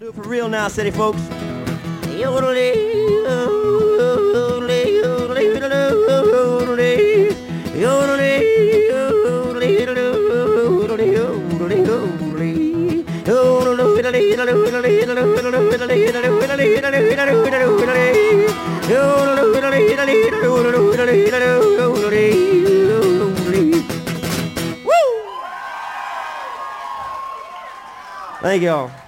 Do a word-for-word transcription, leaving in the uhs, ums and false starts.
Do it for real now, city folks. Thank y'all.